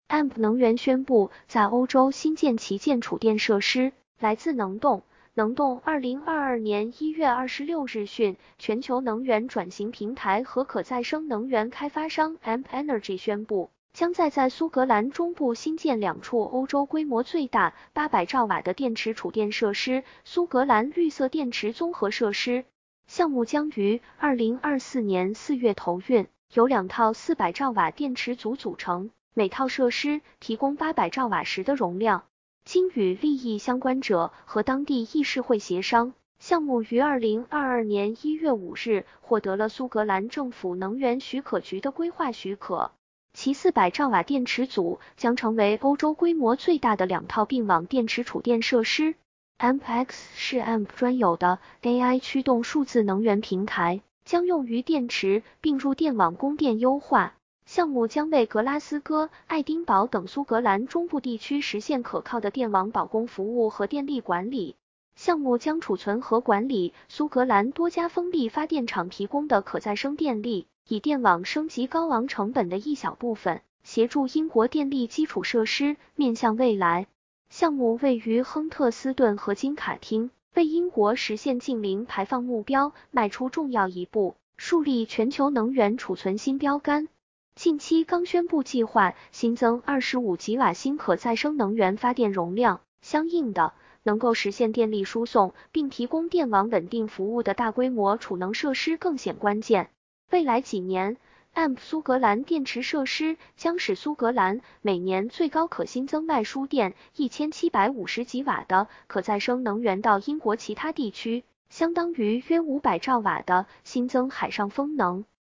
AMP 能源宣布在欧洲新建旗舰储电设施。来自能动2022年1月26日讯，全球能源转型平台和可再生能源开发商 AMP Energy 宣布，将在苏格兰中部新建2处欧洲规模最大800兆瓦的电池储电设施——苏格兰绿色电池综合设施。项目将于2024年4月投运，由2套400兆瓦电池组组成，每套设施提供800兆瓦时的容量。经与利益相关者和当地议事会协商，项目于2022年1月5日获得了苏格兰政府能源许可局的规划许可。其400兆瓦电池组将成为欧洲规模最大的2套并网电池储电设施。AMP-X 是 AMP 专有的 AI 驱动数字能源平台，将用于电池并入电网供电优化。项目将为格拉斯哥、爱丁堡等苏格兰中部地区实现可靠的电网保供服务和电力管理。项目将储存和管理苏格兰多家风力发电厂提供的可再生电力，以电网升级高昂成本的一小部分，协助英国电力基础设施面向未来。项目位于亨特斯顿和金卡汀，为英国实现净零排放目标迈出重要一步，树立全球能源储存新标杆。近期刚宣布计划新增25吉瓦新可再生能源发电容量，相应的，能够实现电力输送并提供电网稳定服务的大规模储能设施更显关键。未来几年，AMP 苏格兰电池设施将使苏格兰每年最高可新增外输电1750吉瓦的可再生能源到英国其他地区，相当于约500兆瓦的新增海上风能。